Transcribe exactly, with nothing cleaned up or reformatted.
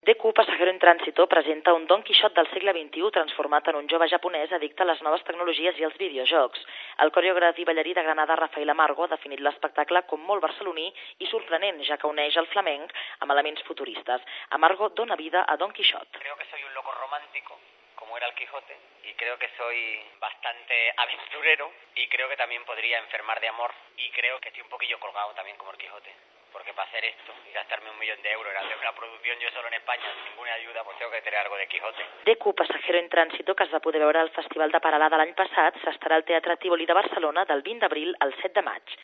D Q Pasajero en Tránsito presenta un Don Quixot del segle vint-i-u transformat en un jove japonès addicte a les noves tecnologies i als videojocs. El coreògraf i ballarí de Granada Rafael Amargo ha definit l'espectacle com molt barceloní i sorprenent, ja que uneix el flamenc amb elements futuristes. Amargo dona vida a Don Quixot. Creo que soy un loco romántico, como era el Quijote, y creo que soy bastante aventurero, y creo que también podría enfermar de amor, y creo que estoy un poquillo colgado también como el Quijote. Porque para hacer esto y gastarme un millón de euros en hacer una producción yo solo en España sin ninguna ayuda, pues tengo que tener algo de Quijote. D Q Pasajero en Tránsito, que es va poder veure al Festival de Peralada l'any passat, s'estarà al Teatre Tívoli de Barcelona del vint d'abril al set de maig.